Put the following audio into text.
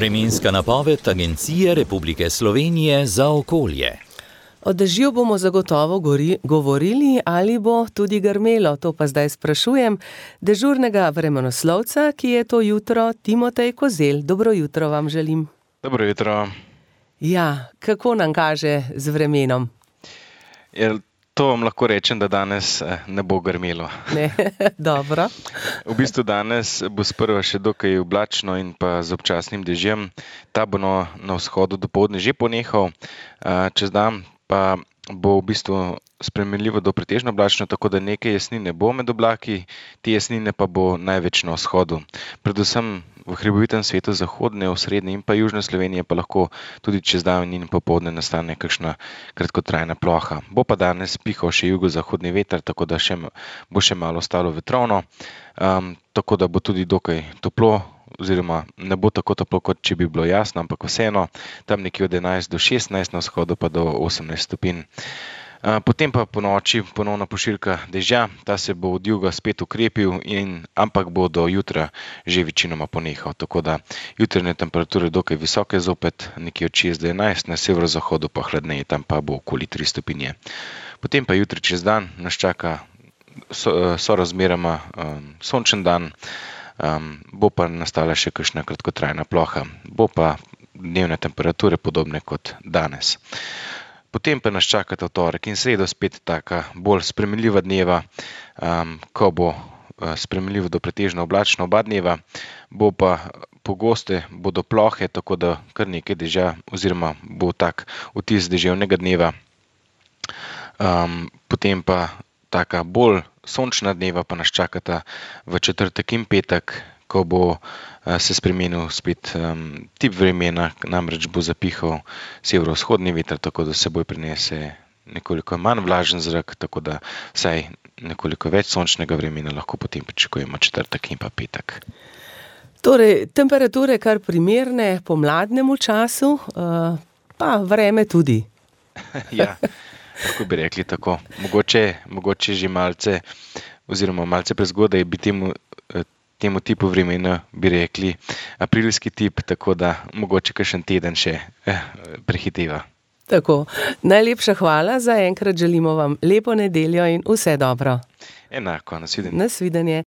Vremenska napoved Agencije Republike Slovenije za okolje. O dežju bomo zagotovo govorili, ali bo tudi grmelo. To pa zdaj sprašujem dežurnega vremenoslovca, ki je to jutro, Timotej Kozelj. Dobro jutro vam želim. Dobro jutro. Ja, kako nam kaže z vremenom? To vam lahko rečem, da danes ne bo grmelo. Ne, dobro. V bistvu danes bo sprva še dokaj oblačno in pa z občasnim dežjem. Ta bo na vzhodu dopoldne že ponehal, čez dan pa bo v bistvu spremenljivo do pretežno oblačno, tako da nekaj jesnine bo med oblaki, te jesnine pa bo največ na vzhodu. Predvsem v hribovitem svetu zahodne, v srednji in pa južne Slovenije pa lahko tudi čez dan in popoldne nastane kakšna kratkotrajna ploha. Bo pa danes pihal še jugozahodni veter, tako da bo še malo ostalo vetrovno, tako da bo tudi dokaj toplo, oziroma ne bo tako toplo, kot če bi bilo jasno, ampak vseeno tam nekje od 11 do 16 na vzhodu pa do 18 stopinj. Potem pa po noči ponovna pošiljka dežja, ta se bo od juga spet ukrepil, ampak bo do jutra že večinoma ponehal. Tako da jutranje temperature dokaj visoke zopet, nekje od 6 do 11, na severozahodu pa hladneje, tam pa bo okoli 3 stopinje. Potem pa jutri čez dan nas čaka sorazmeroma sončen dan, bo pa nastala še kakšna kratkotrajna ploha, bo pa dnevne temperature podobne kot danes. Potem pa nas čakata v torek in sredo spet taka bolj spremenljiva dneva, ko bo spremenljivo do pretežno oblačno oba dneva, bo pa pogoste bodo plohe, tako da kar nekaj dežja, oziroma bo tak vtis deževnega dneva. Potem pa taka bolj sončna dneva pa nas čakata v četrtek in petek, ko bo se spremenil spet tip vremena, namreč bo zapihal severovzhodni veter, tako da seboj prinese nekoliko manj vlažen zrak, tako da vsaj nekoliko več sončnega vremena lahko potem pričakujemo četrtek in pa petek. Torej, temperature kar primerne pomladnemu času, pa vreme tudi. Ja, lahko bi rekli tako. Mogoče že malce prezgodaj bi temu tipu vremena bi rekli aprilski tip, tako da mogoče kakšen teden še prehiteva. Tako, najlepša hvala, za enkrat želimo vam lepo nedeljo in vse dobro. Enako, nasvidenje. Nasvidenje.